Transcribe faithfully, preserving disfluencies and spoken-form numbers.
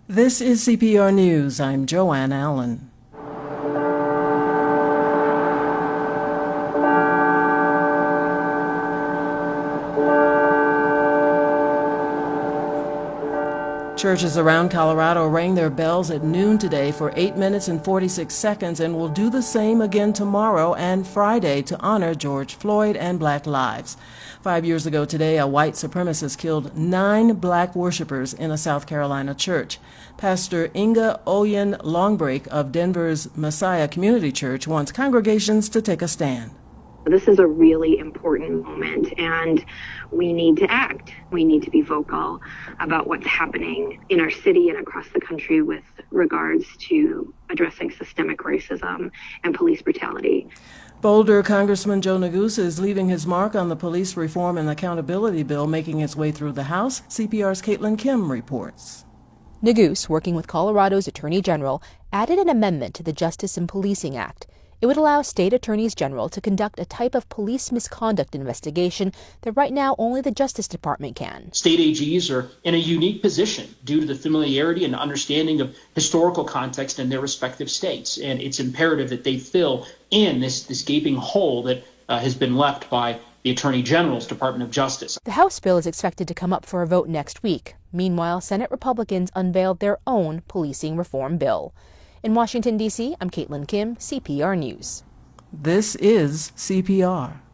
This is C P R News. I'm Joanne Allen. Churches around Colorado rang their bells at noon today for eight minutes and forty-six seconds and will do the same again tomorrow and Friday to honor George Floyd and Black lives. Five years ago today, a white supremacist killed nine black worshipers in a South Carolina church. Pastor Inga Oyen Longbreak of Denver's Messiah Community Church wants congregations to take a stand. This is a really important moment, and we need to act. We need to be vocal about what's happening in our city and across the country with regards to addressing systemic racism and police brutality. Boulder Congressman Joe Neguse is leaving his mark on the police reform and accountability bill making its way through the House. C P R's Caitlin Kim reports. Neguse, working with Colorado's Attorney General, added an amendment to the Justice in Policing Act. It would allow state attorneys general to conduct a type of police misconduct investigation that right now only the Justice Department can. State A Gs are in a unique position due to the familiarity and understanding of historical context in their respective states, and it's imperative that they fill in this, this gaping hole that uh, has been left by the Attorney General's Department of Justice. The House bill is expected to come up for a vote next week. Meanwhile, Senate Republicans unveiled their own policing reform bill. In Washington, D C, I'm Caitlin Kim, C P R News. This is C P R.